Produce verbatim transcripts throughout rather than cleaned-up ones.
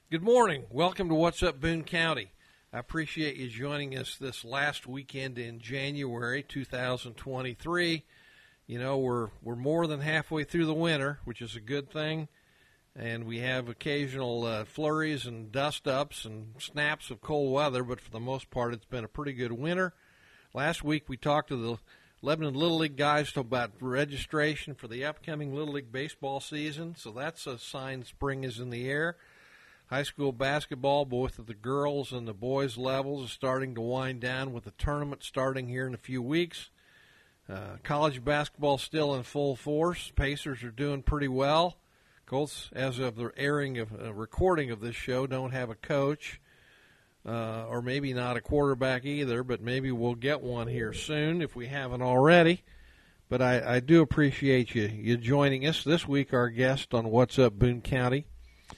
Good morning. Welcome to What's Up Boone County. I appreciate you joining us this last weekend in January two thousand twenty-three. You know, we're we're more than halfway through the winter, which is a good thing, and we have occasional uh, flurries and dust-ups and snaps of cold weather, but for the most part, it's been a pretty good winter. Last week, we talked to the Lebanon Little League guys about registration for the upcoming Little League baseball season, so that's a sign spring is in the air. High school basketball, both at the girls and the boys levels, is starting to wind down with the tournament starting here in a few weeks. Uh, college basketball still in full force. Pacers are doing pretty well. Colts, as of the airing of uh, recording of this show, don't have a coach, uh, or maybe not a quarterback either, but maybe we'll get one here soon if we haven't already. But I, I do appreciate you, you joining us. This week our guest on What's Up Boone County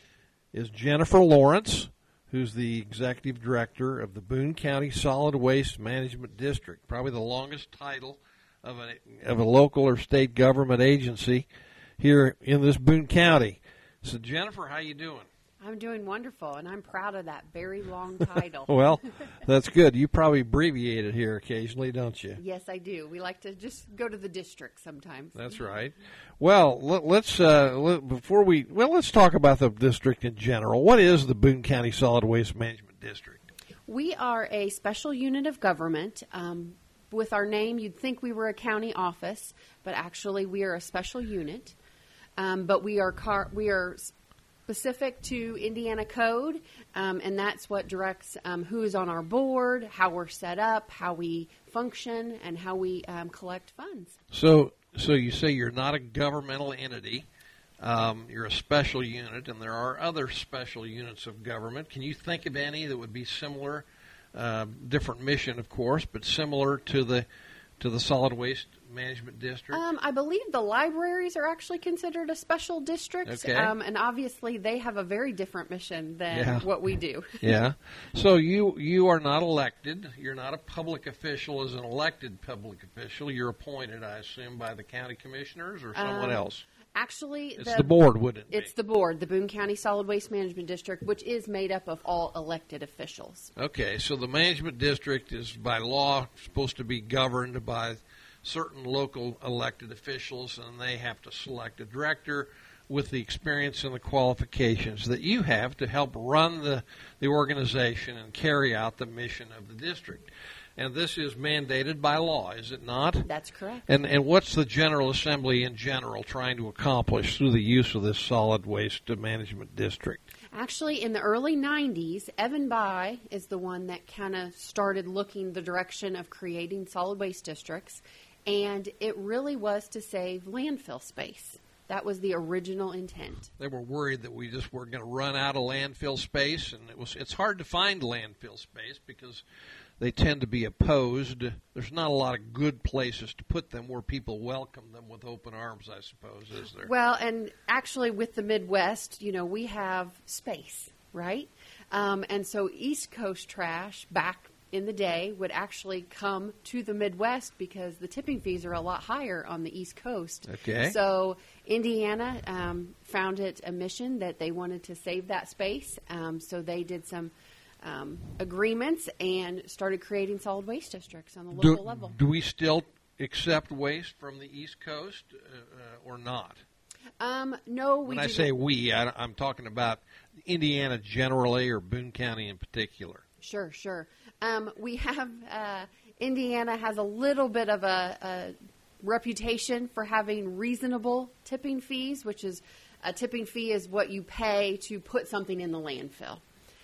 is Jennifer Lawrence, who's the executive director of the Boone County Solid Waste Management District, probably the longest title of a, of a local or state government agency here in this Boone County. So, Jennifer, how you doing? I'm doing wonderful, and I'm proud of that very long title. Well, that's good. You probably abbreviate it here occasionally, don't you? Yes, I do. We like to just go to the district sometimes. That's right. Well, let, let's uh, let, before we well, let's talk about the district in general. What is the Boone County Solid Waste Management District? We are a special unit of government. Um, with our name, you'd think we were a county office, but actually, we are a special unit. Um, but we are car- we are. specific to Indiana code, um, and that's what directs um, who is on our board, how we're set up, how we function, and how we um, collect funds. So, so you say you're not a governmental entity. Um, you're a special unit, and there are other special units of government. Can you think of any that would be similar, uh, different mission, of course, but similar to the to the Solid Waste Management District? Um, I believe the libraries are actually considered a special district, okay. um, and obviously they have a very different mission than yeah. what we do. Yeah. So you you are not elected. You're not a public official as an elected public official. You're appointed, I assume, by the county commissioners or someone um, else. Actually, it's the, the board, wouldn't it It's be? the board, the Boone County Solid Waste Management District, which is made up of all elected officials. Okay, so the management district is by law supposed to be governed by certain local elected officials, and they have to select a director with the experience and the qualifications that you have to help run the, the organization and carry out the mission of the district. And this is mandated by law, is it not? That's correct. And and what's the General Assembly in general trying to accomplish through the use of this solid waste management district? Actually, in the early nineties, Evan Bayh is the one that kind of started looking the direction of creating solid waste districts, and it really was to save landfill space. That was the original intent. They were worried that we just were going to run out of landfill space, and it was it's hard to find landfill space because they tend to be opposed. There's not a lot of good places to put them where people welcome them with open arms, I suppose, is there? Well, and actually with the Midwest, you know, we have space, right? Um, and so East Coast trash back in the day would actually come to the Midwest because the tipping fees are a lot higher on the East Coast. Okay. So Indiana um, found it a mission that they wanted to save that space, um, so they did some Um, agreements and started creating solid waste districts on the local do, level. Do we still accept waste from the East Coast uh, uh, or not? Um, no, we When I do say not. we, I, I'm talking about Indiana generally or Boone County in particular. Sure, sure. Um, we have, uh, Indiana has a little bit of a, a reputation for having reasonable tipping fees, which is a tipping fee is what you pay to put something in the landfill.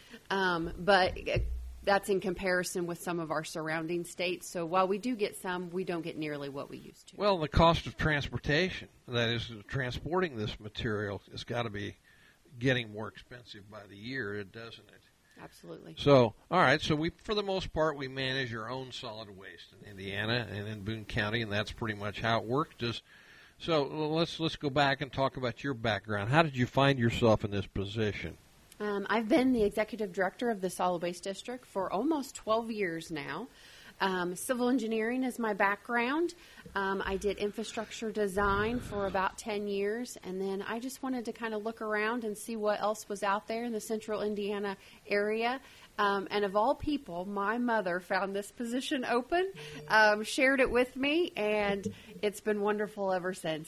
Um, but that's in comparison with some of our surrounding states. So while we do get some, we don't get nearly what we used to. Well, the cost of transportation, that is, transporting this material, has got to be getting more expensive by the year, doesn't it? Absolutely. So, all right, so we, for the most part, we manage our own solid waste in Indiana and in Boone County, and that's pretty much how it works. Just, so let's let's go back and talk about your background. How did you find yourself in this position? Um, I've been the executive director of the Solid Waste District for almost twelve years now. Um, civil engineering is my background. Um, I did infrastructure design for about ten years, and then I just wanted to kind of look around and see what else was out there in the central Indiana area. Um, and of all people, my mother found this position open, um, shared it with me, and it's been wonderful ever since.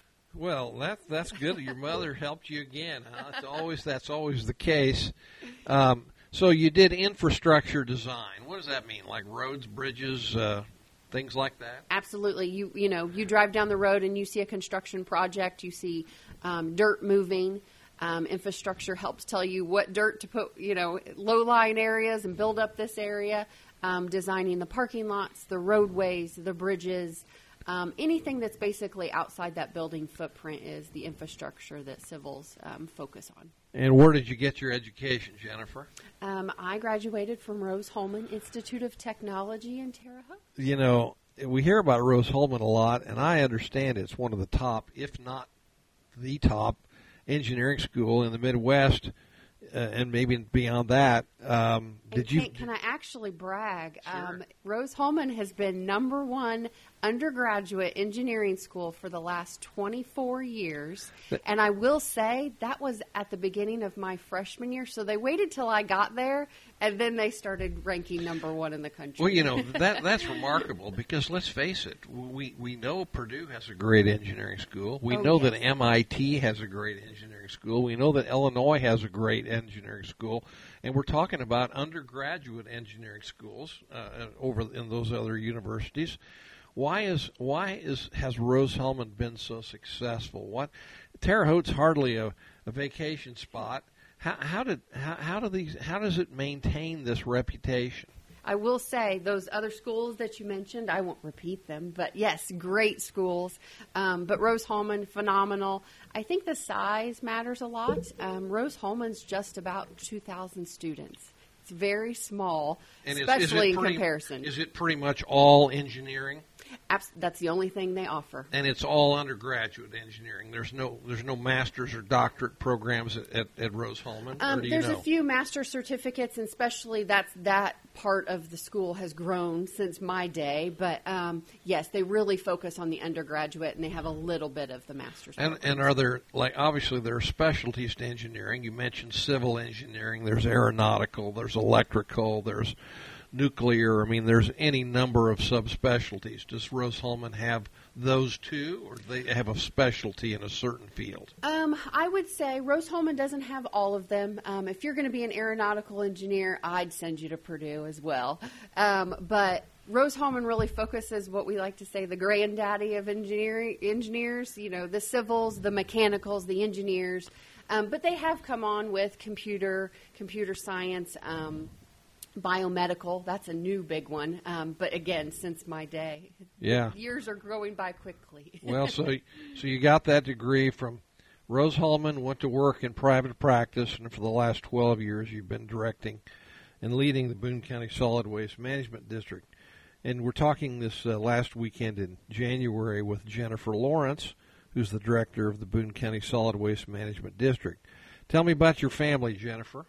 Well, that that's good. Your mother helped you again. Huh? It's always that's always the case. Um, so you did infrastructure design. What does that mean? Like roads, bridges, uh, things like that? Absolutely. You you know you drive down the road and you see a construction project. You see um, dirt moving. Um, infrastructure helps tell you what dirt to put, you know, low-lying areas and build up this area. Um, designing the parking lots, the roadways, the bridges. Um, anything that's basically outside that building footprint is the infrastructure that civils um, focus on. And where did you get your education, Jennifer? Um, I graduated from Rose-Hulman Institute of Technology in Terre Haute. You know, we hear about Rose-Hulman a lot, and I understand it's one of the top, if not the top, engineering school in the Midwest, uh, and maybe beyond that. Um, did can, you? Can I actually brag? Sure. Um, Rose-Hulman has been number one undergraduate engineering school for the last twenty-four years. And I will say that was at the beginning of my freshman year. So they waited till I got there, and then they started ranking number one in the country. Well, you know, that that's remarkable because let's face it, we, we know Purdue has a great engineering school. We Oh, know yes. that M I T has a great engineering school. We know that Illinois has a great engineering school. And we're talking about undergraduate engineering schools uh, over in those other universities. Why is why is has Rose-Hulman been so successful? What Terre Haute's hardly a, a vacation spot. How, how did how, how do these how does it maintain this reputation? I will say those other schools that you mentioned, I won't repeat them, but yes, great schools. Um, but Rose-Hulman, phenomenal. I think the size matters a lot. Um, Rose-Hulman's just about two thousand students. It's very small, And is- especially is it in pretty- comparison. Is it pretty much all engineering? Abs- that's the only thing they offer. And it's all undergraduate engineering. There's no there's no master's or doctorate programs at, at, at Rose-Hulman. Um, or do you there's know? a few master certificates, and especially that's that part of the school has grown since my day. But um, yes, they really focus on the undergraduate, and they have a little bit of the master's. And program. and are there like obviously there are specialties to engineering. You mentioned civil engineering. There's aeronautical. There's electrical. There's nuclear. I mean, there's any number of subspecialties. Does Rose-Hulman have those two, or do they have a specialty in a certain field? Um, I would say Rose-Hulman doesn't have all of them. Um, if you're going to be an aeronautical engineer, I'd send you to Purdue as well. Um, but Rose-Hulman really focuses what we like to say the granddaddy of engineering engineers. You know, the civils, the mechanicals, the engineers. Um, but they have come on with computer, computer science. Um, Biomedical, that's a new big one. Um, but again, since my day, Yeah. years are going by quickly. Well, so so you got that degree from Rose-Hulman, went to work in private practice, and for the last twelve years you've been directing and leading the Boone County Solid Waste Management District. And we're talking this uh, last weekend in January with Jennifer Lawrence, who's the director of the Boone County Solid Waste Management District. Tell me about your family, Jennifer.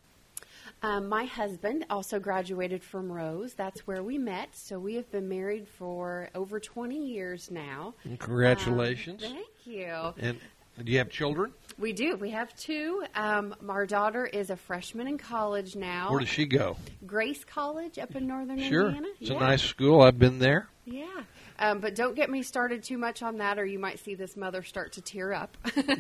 Um, my husband also graduated from Rose. That's where we met. So we have been married for over twenty years now. And congratulations. Um, thank you. And do you have children? We do. We have two. Um, our daughter is a freshman in college now. Where does she go? Grace College up in northern Sure. Indiana. It's yeah. a nice school. I've been there. Yeah. Um, but don't get me started too much on that, or you might see this mother start to tear up.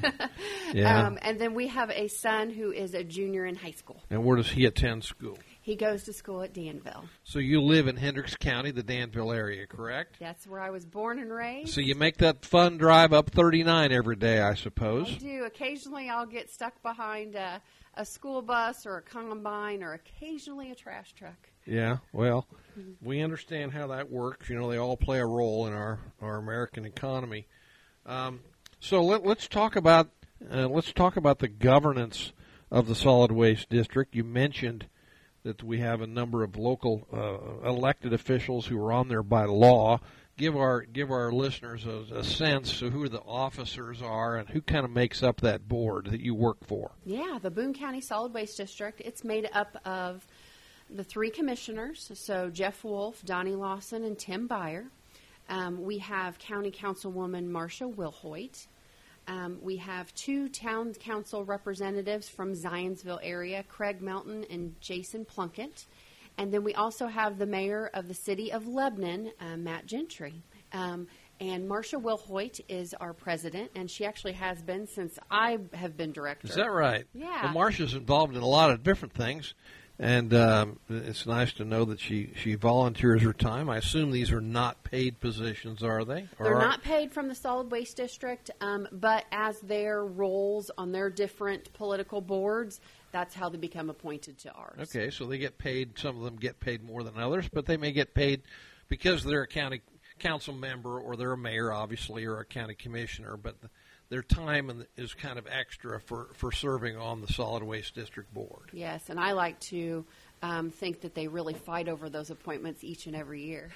Yeah. Um, and then we have a son who is a junior in high school. And where does he attend school? He goes to school at Danville. So you live in Hendricks County, the Danville area, correct? That's where I was born and raised. So you make that fun drive up thirty-nine every day, I suppose. I do. Occasionally I'll get stuck behind a, a school bus or a combine or occasionally a trash truck. Yeah, well, we understand how that works. You know, they all play a role in our, our American economy. Um, so let, let's talk about uh, let's talk about the governance of the solid waste district. You mentioned that we have a number of local uh, elected officials who are on there by law. Give our give our listeners a, a sense of who the officers are and who kind of makes up that board that you work for. Yeah, the Boone County Solid Waste District, it's made up of the three commissioners, so Jeff Wolf, Donnie Lawson, and Tim Byer. Um, we have County Councilwoman Marcia Wilhoit. Um, we have two town council representatives from Zionsville area, Craig Melton and Jason Plunkett. And then we also have the mayor of the city of Lebanon, uh, Matt Gentry. Um, and Marcia Wilhoit is our president, and she actually has been since I have been director. Is that right? Yeah. Well, Marcia's involved in a lot of different things, and um, it's nice to know that she, she volunteers her time. I assume these are not paid positions, are they? Or They're are- not paid from the Solid Waste District, um, but as their roles on their different political boards, that's how they become appointed to ours. Okay, so they get paid. Some of them get paid more than others, but they may get paid because they're a county council member or they're a mayor, obviously, or a county commissioner. But the, their time and is kind of extra for, for serving on the Solid Waste District Board. Yes, and I like to um, think that they really fight over those appointments each and every year.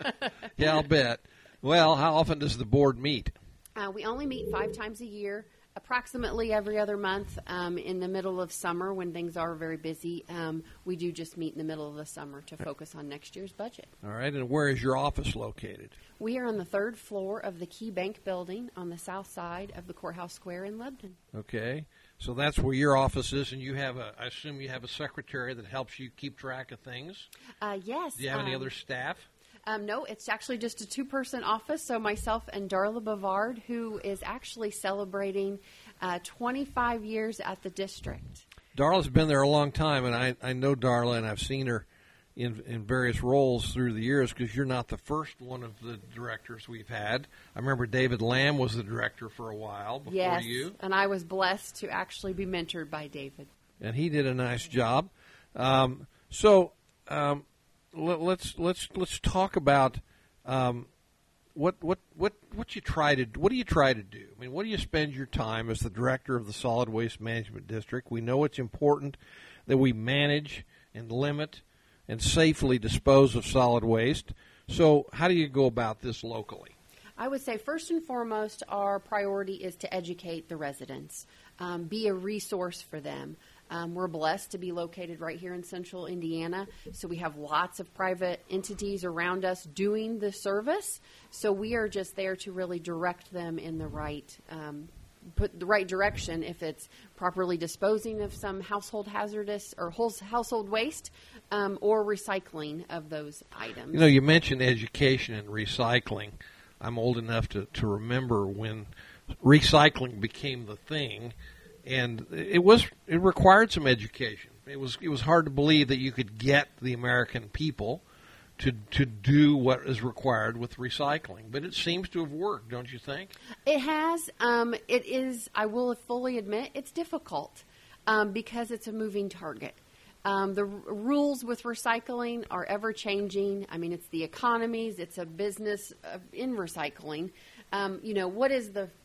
Yeah, I'll bet. Well, how often does the board meet? Uh, we only meet five times a year, approximately every other month. Um, in the middle of summer, when things are very busy, um, we do just meet in the middle of the summer to focus on next year's budget. All right, and where is your office located? We are on the third floor of the Key Bank building on the south side of the Courthouse Square in Lebanon. Okay, so that's where your office is, and you have a, I assume you have a secretary that helps you keep track of things. Uh, yes. Do you have any um, other staff? Um, no, it's actually just a two-person office, so myself and Darla Bavard, who is actually celebrating uh, twenty-five years at the district. Darla's been there a long time, and I, I know Darla, and I've seen her in in various roles through the years because you're not the first one of the directors we've had. I remember David Lamb was the director for a while before Yes, you. and I was blessed to actually be mentored by David. And he did a nice job. Um, so um, let, let's let's let's talk about um, what what what what you try to what do you try to do? I mean, what do you spend your time as the director of the Solid Waste Management District? We know it's important that we manage and limit and safely dispose of solid waste. So, how do you go about this locally? I would say first and foremost, our priority is to educate the residents, um, be a resource for them. Um, we're blessed to be located right here in central Indiana, so we have lots of private entities around us doing the service. So we are just there to really direct them in the right um, put the right direction if it's properly disposing of some household hazardous or household waste um, or recycling of those items. You know, you mentioned education and recycling. I'm old enough to, to remember when recycling became the thing, and it was it required some education. It was it was hard to believe that you could get the American people to to do what is required with recycling, but it seems to have worked, don't you think? It has. Um, it is, I will fully admit, it's difficult um, because it's a moving target. Um, the r- rules with recycling are ever changing. I mean, it's the economies, it's a business uh, in recycling. Um, you know, what is the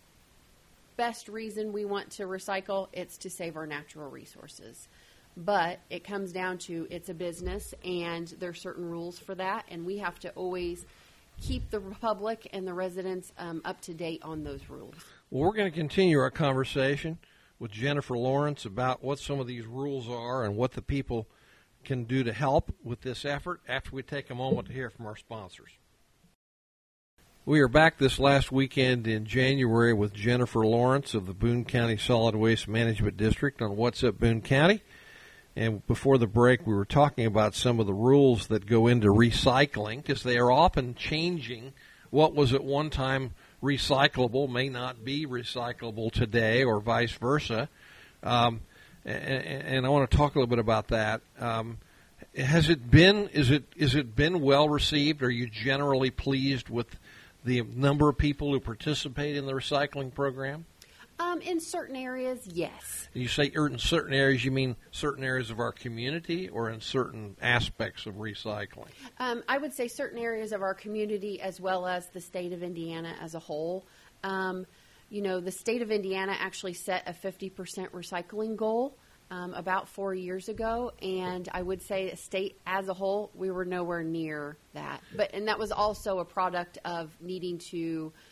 best reason we want to recycle? It's to save our natural resources. But it comes down to it's a business, and there are certain rules for that, and we have to always keep the public and the residents um, up to date on those rules. Well, we're going to continue our conversation with Jennifer Lawrence about what some of these rules are and what the people can do to help with this effort after we take a moment to hear from our sponsors. We are back this last weekend in January with Jennifer Lawrence of the Boone County Solid Waste Management District on What's Up Boone County. And before the break, we were talking about some of the rules that go into recycling because they are often changing. What was at one time recyclable may not be recyclable today, or vice versa. Um, and, and I want to talk a little bit about that. Um, has it been is it is it been well received? Are you generally pleased with the number of people who participate in the recycling program? Um, in certain areas, yes. You say in certain areas, you mean certain areas of our community or in certain aspects of recycling? Um, I would say certain areas of our community as well as the state of Indiana as a whole. Um, you know, the state of Indiana actually set a fifty percent recycling goal um, about four years ago, and I would say the state as a whole, we were nowhere near that. But and that was also a product of needing to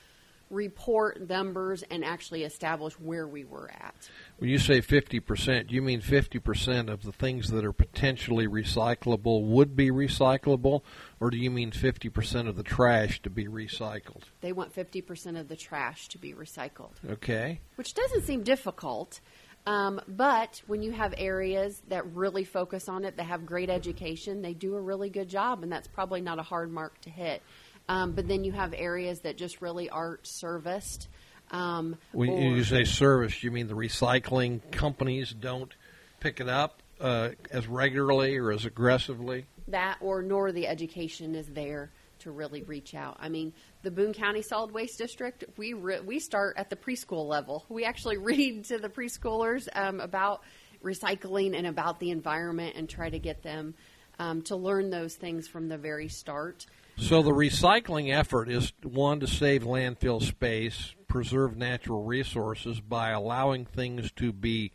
report numbers and actually establish where we were at. When you say fifty percent, do you mean fifty percent of the things that are potentially recyclable would be recyclable, or do you mean fifty percent of the trash to be recycled? They want fifty percent of the trash to be recycled. Okay. Which doesn't seem difficult, um, but when you have areas that really focus on it, that have great education, they do a really good job, and that's probably not a hard mark to hit. Um, but then you have areas that just really aren't serviced. Um, when or, you say service, you mean the recycling companies don't pick it up uh, as regularly or as aggressively? That, or nor the education is there to really reach out. I mean, the Boone County Solid Waste District, we re- we start at the preschool level. We actually read to the preschoolers um, about recycling and about the environment and try to get them um, to learn those things from the very start. So the recycling effort is, one, to save landfill space, preserve natural resources by allowing things to be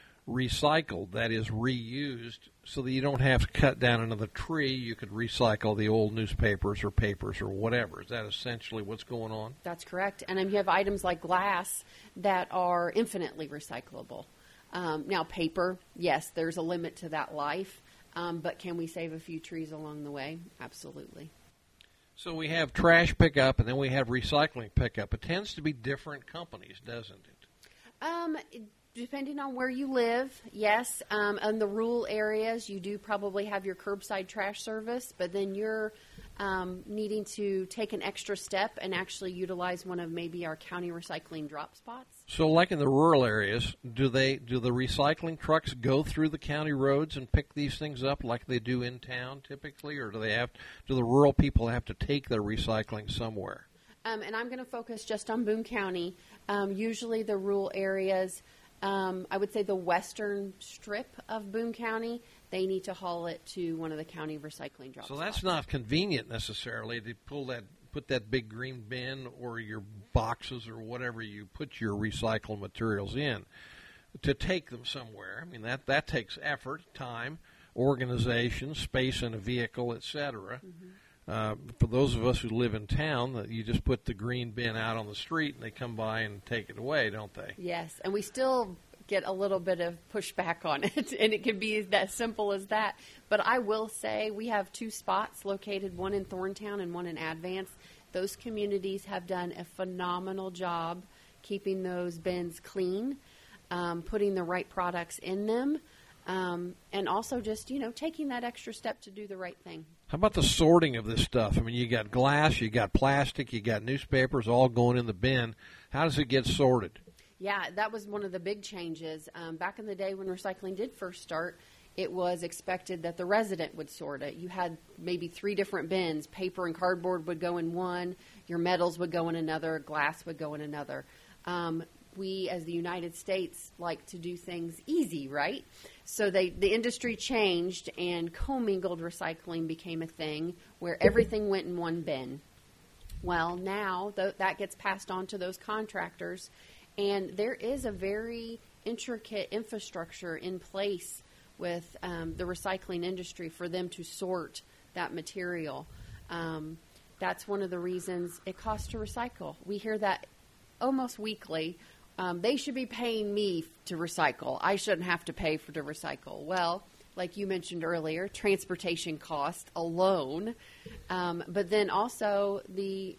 recycled, that is, reused, so that you don't have to cut down another tree. You could recycle the old newspapers or papers or whatever. Is that essentially what's going on? That's correct. And then you have items like glass that are infinitely recyclable. Um, now, paper, yes, there's a limit to that life, um, but can we save a few trees along the way? Absolutely. So we have trash pickup, and then we have recycling pickup. It tends to be different companies, doesn't it? Um, depending on where you live, yes. Um, in the rural areas, you do probably have your curbside trash service, but then you're um, needing to take an extra step and actually utilize one of maybe our county recycling drop spots. So like in the rural areas, do they do the recycling trucks go through the county roads and pick these things up like they do in town typically, or do they have do the rural people have to take their recycling somewhere? Um, and I'm going to focus just on Boone County. Um, usually the rural areas, um, I would say the western strip of Boone County, they need to haul it to one of the county recycling drop So spots. that's not convenient necessarily to pull that, put that big green bin or your boxes or whatever you put your recycled materials in to take them somewhere. I mean, that, that takes effort, time, organization, space in a vehicle, et cetera. Mm-hmm. Uh, for those of us who live in town, that you just put the green bin out on the street and they come by and take it away, don't they? Yes, and we still get a little bit of pushback on it, and it can be that simple as that. But I will say we have two spots located, one in Thorntown and one in Advance. Those communities have done a phenomenal job keeping those bins clean, um, putting the right products in them, um, and also just, you know, taking that extra step to do the right thing. How about the sorting of this stuff? I mean, you got glass, you got plastic, you got newspapers all going in the bin. How does it get sorted? Yeah, that was one of the big changes. Um, back in the day when recycling did first start, it was expected that the resident would sort it. You had maybe three different bins. Paper and cardboard would go in one. Your metals would go in another. Glass would go in another. Um, we, as the United States, like to do things easy, right? So they, the industry changed, and commingled recycling became a thing where everything went in one bin. Well, now th- that gets passed on to those contractors, and there is a very intricate infrastructure in place with um, the recycling industry for them to sort that material. Um, that's one of the reasons it costs to recycle. We hear that almost weekly. Um, they should be paying me to recycle. I shouldn't have to pay for to recycle. Well, like you mentioned earlier, transportation cost alone, um, but then also the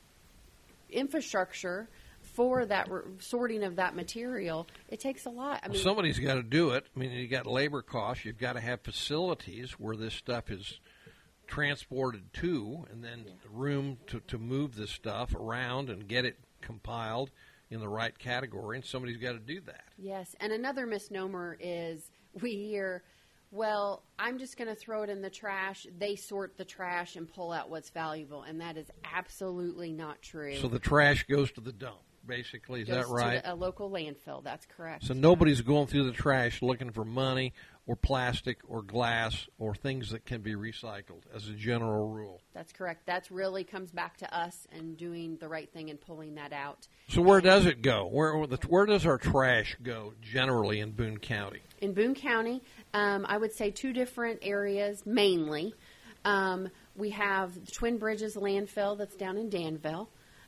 infrastructure for that re- sorting of that material, it takes a lot. I mean, well, somebody's got to do it. I mean, you got labor costs. You've got to have facilities where this stuff is transported to, and then yeah. room to, to move this stuff around and get it compiled in the right category, and somebody's got to do that. Yes, and another misnomer is we hear, well, I'm just going to throw it in the trash. They sort the trash and pull out what's valuable, and that is absolutely not true. So the trash goes to the dump. Basically, is goes that right? To a local landfill, that's correct. So nobody's going through the trash looking for money or plastic or glass or things that can be recycled as a general rule. That's correct. That really comes back to us and doing the right thing and pulling that out. So where does it go? Where where does our trash go generally in Boone County? In Boone County, um, I would say two different areas mainly. Um, we have the Twin Bridges landfill that's down in Danville.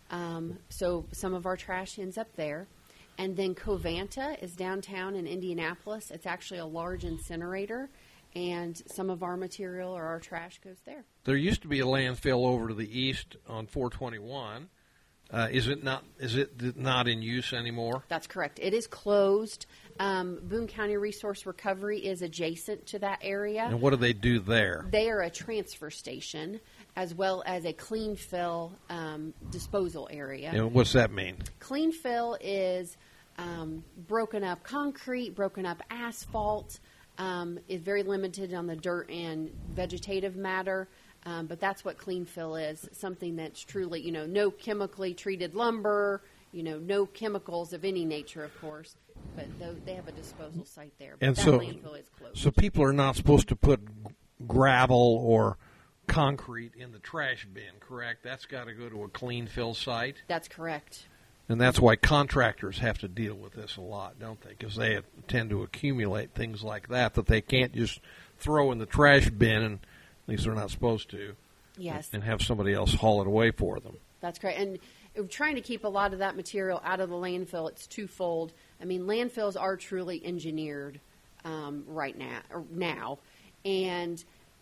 Um, so some of our trash ends up there. And then Covanta is downtown in Indianapolis. It's actually a large incinerator, and some of our material or our trash goes there. There used to be a landfill over to the east on four twenty-one. Uh, is it not? Is it not in use anymore? That's correct. It is closed. Um, Boone County Resource Recovery is adjacent to that area. And what do they do there? They are a transfer station as well as a clean fill um, disposal area. And what's that mean? Clean fill is um, broken up concrete, broken up asphalt. Um, is very limited on the dirt and vegetative matter. Um, but that's what clean fill is, something that's truly, you know, no chemically treated lumber, you know, no chemicals of any nature, of course, but th- they have a disposal site there. But And that so, landfill is closed. so people are not supposed to put g- gravel or concrete in the trash bin, correct? That's got to go to a clean fill site, That's correct. and that's why contractors have to deal with this a lot, don't they? Because they tend to accumulate things like that that they can't just throw in the trash bin, and at least they're not supposed to. Yes. And have somebody else haul it away for them. That's correct. And we're trying to keep a lot of that material out of the landfill. It's twofold. I mean, landfills are truly engineered um, right now, or now, and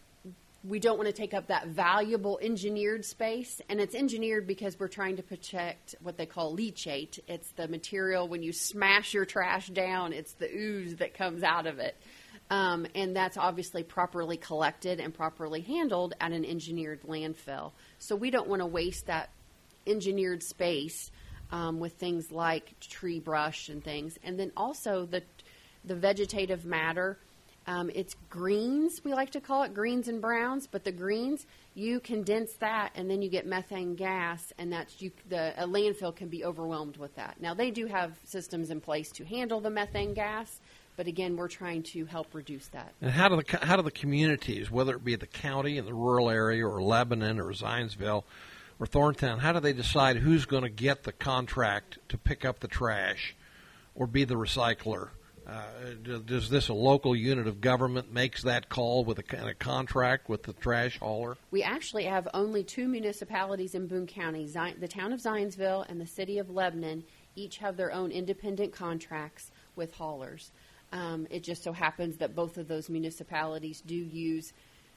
we don't want to take up that valuable engineered space. And it's engineered because we're trying to protect what they call leachate. It's the material when you smash your trash down, it's the ooze that comes out of it. Um, and that's obviously properly collected and properly handled at an engineered landfill. So we don't want to waste that engineered space um, with things like tree brush and things. And then also the the vegetative matter. Um, it's greens, we like to call it, greens and browns. But the greens, you condense that, and then you get methane gas, and that's you. The a landfill can be overwhelmed with that. Now they do have systems in place to handle the methane gas. But again, we're trying to help reduce that. And how do the co- how do the communities, whether it be the county in the rural area or Lebanon or Zionsville or Thorntown, how do they decide who's going to get the contract to pick up the trash or be the recycler? Uh, do- does this a local unit of government makes that call with a kind of contract with the trash hauler? We actually have only two municipalities in Boone County, Zi- the town of Zionsville and the city of Lebanon. Each have their own independent contracts with haulers. Um, it just so happens that both of those municipalities do use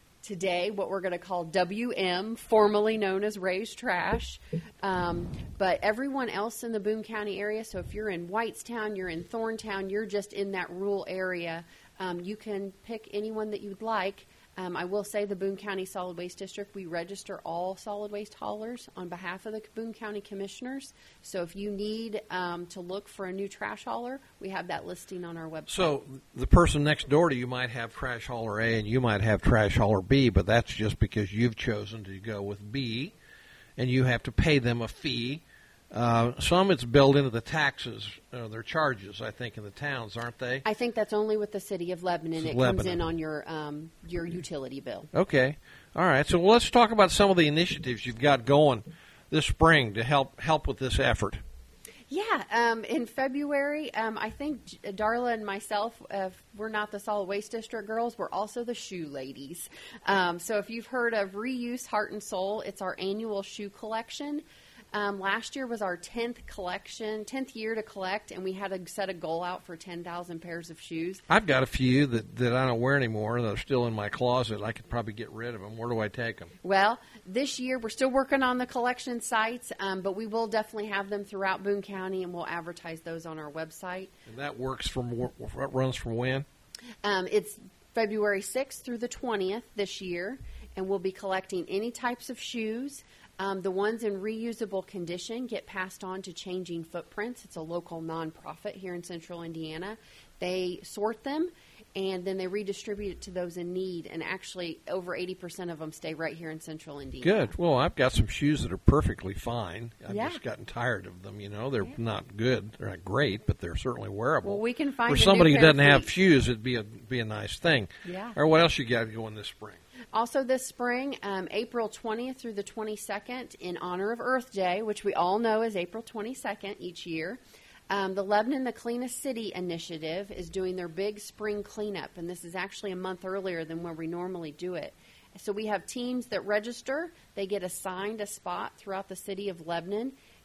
today what we're going to call W M, formerly known as raised trash. Um, but everyone else in the Boone County area, so if you're in Whitestown, you're in Thorntown, you're just in that rural area, um, you can pick anyone that you'd like. Um, I will say the Boone County Solid Waste District, we register all solid waste haulers on behalf of the Boone County Commissioners. So if you need um, to look for a new trash hauler, we have that listing on our website. So the person next door to you might have trash hauler A and you might have trash hauler B, but that's just because you've chosen to go with B, and you have to pay them a fee. Uh, some it's built into the taxes, uh, their charges, I think, in the towns, aren't they? I think that's only with the city of Lebanon. It Lebanon. comes in on your um, your utility bill. Okay. All right. So let's talk about some of the initiatives you've got going this spring to help help with this effort. Yeah, um, in February, um, I think J- Darla and myself, uh, we're not the Solid Waste District girls, we're also the shoe ladies. Um, so if you've heard of Reuse Heart and Soul, it's our annual shoe collection. Um, last year was our tenth collection, tenth year to collect, and we had to set a goal out for ten thousand pairs of shoes. I've got a few that, that I don't wear anymore that are still in my closet. I could probably get rid of them. Where do I take them? Well, this year we're still working on the collection sites, um, but we will definitely have them throughout Boone County, and we'll advertise those on our website. And that works from wh- runs from when? Um, it's February sixth through the twentieth this year, and we'll be collecting any types of shoes. Um, the ones in reusable condition get passed on to Changing Footprints. It's a local nonprofit here in central Indiana. They sort them, and then they redistribute it to those in need. And actually, over eighty percent of them stay right here in central Indiana. Good. Well, I've got some shoes that are perfectly fine. I've Yeah. just gotten tired of them. You know, they're not good. They're not great, but they're certainly wearable. Well, we can find For a new somebody who pair of doesn't have feet. shoes, it'd be a be a nice thing. Yeah. Or what else you got going this spring? Also this spring, um, April twentieth through the twenty-second, in honor of Earth Day, which we all know is April twenty-second each year, um, the Lebanon the Cleanest City Initiative is doing their big spring cleanup, and this is actually a month earlier than where we normally do it. So we have teams that register. They get assigned a spot throughout the city of Lebanon,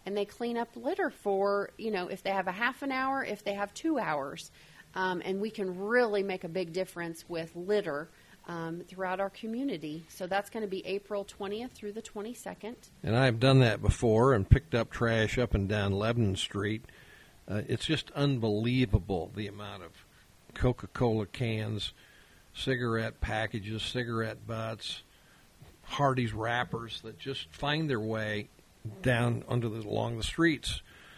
and they clean up litter for, you know, if they have a half an hour, if they have two hours. Um, and we can really make a big difference with litter um, throughout our community. So that's going to be April twentieth through the twenty-second. And I've done that before and picked up trash up and down Lebanon Street. Uh, it's just unbelievable the amount of Coca-Cola cans, cigarette packages, cigarette butts, Hardee's wrappers that just find their way down under the, along the streets.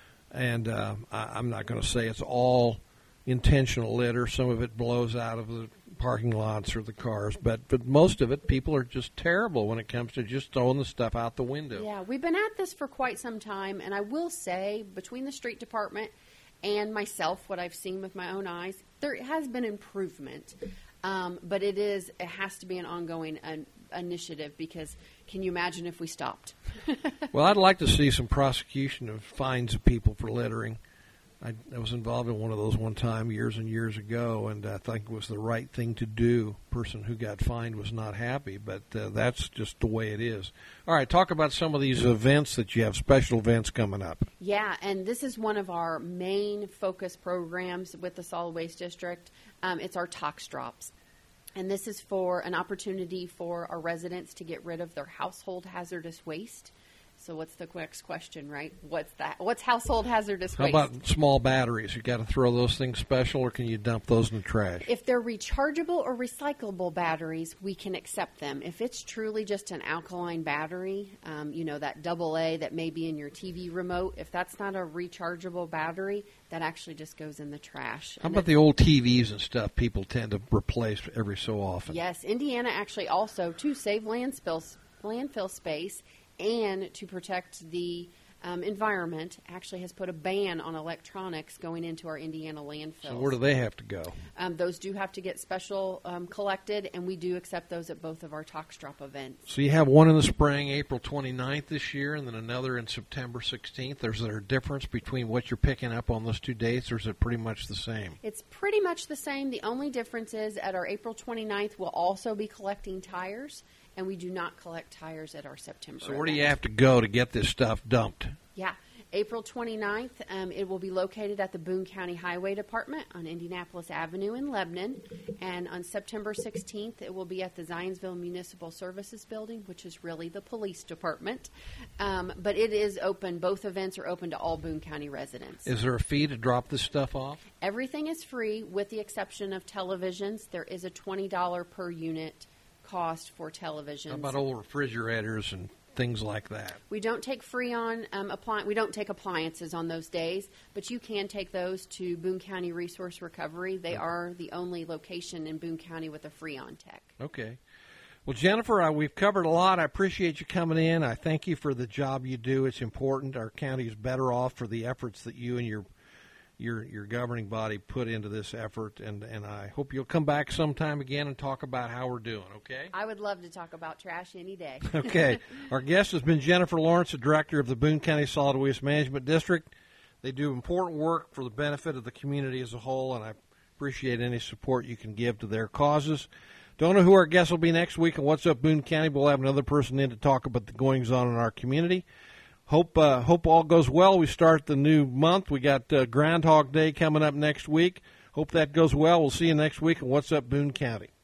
And uh, I, I'm not going to say it's all intentional litter. Some of it blows out of the parking lots or the cars, but but most of it, people are just terrible when it comes to just throwing the stuff out the window. Yeah, we've been at this for quite some time, and I will say, between the street department and myself, what I've seen with my own eyes, there has been improvement. Um, but it is it has to be an ongoing uh, initiative, because can you imagine if we stopped? Well, I'd like to see some prosecution of fines of people for littering. I, I was involved in one of those one time years and years ago, and I think it was the right thing to do. The person who got fined was not happy, but uh, that's just the way it is. All right, talk about some of these events that you have, special events coming up. Yeah, and this is one of our main focus programs with the Solid Waste District. Um, it's our Tox Drops. And this is for an opportunity for our residents to get rid of their household hazardous waste. So what's the next question, right? What's that? What's household hazardous How waste? about small batteries? You got to throw those things special, or can you dump those in the trash? If they're rechargeable or recyclable batteries, we can accept them. If it's truly just an alkaline battery, um, you know, that double A that may be in your T V remote, if that's not a rechargeable battery, that actually just goes in the trash. How And about it- the old T Vs and stuff people tend to replace every so often? Yes, Indiana actually also, to save landfill, landfill space and to protect the um, environment, actually has put a ban on electronics going into our Indiana landfills. So where do they have to go? Um, those do have to get special um, collected, and we do accept those at both of our Tox Drop events. So you have one in the spring, April twenty-ninth this year, and then another in September sixteenth. Is there a difference between what you're picking up on those two dates, or is it pretty much the same? It's pretty much the same. The only difference is at our April twenty-ninth, we'll also be collecting tires, and we do not collect tires at our September So where do you event. have to go to get this stuff dumped? Yeah. April twenty-ninth, um, it will be located at the Boone County Highway Department on Indianapolis Avenue in Lebanon. And on September sixteenth, it will be at the Zionsville Municipal Services Building, which is really the police department. Um, but it is open. Both events are open to all Boone County residents. Is there a fee to drop this stuff off? Everything is free with the exception of televisions. There is a twenty dollars per unit cost for televisions. How about old refrigerators and things like that? We don't take Freon um, appli- we don't take appliances on those days, but you can take those to Boone County Resource Recovery. They are the only location in Boone County with a Freon tech. Okay. Well, Jennifer, uh, we've covered a lot. I appreciate you coming in. I thank you for the job you do. It's important. Our county is better off for the efforts that you and your your your governing body put into this effort, and, and I hope you'll come back sometime again and talk about how we're doing, okay? I would love to talk about trash any day. Okay. Our guest has been Jennifer Lawrence, the director of the Boone County Solid Waste Management District. They do important work for the benefit of the community as a whole, and I appreciate any support you can give to their causes. Don't know who our guest will be next week on What's Up Boone County, but we'll have another person in to talk about the goings-on in our community. Hope uh, hope all goes well. We start the new month. We got uh, Groundhog Day coming up next week. Hope that goes well. We'll see you next week on What's Up Boone County.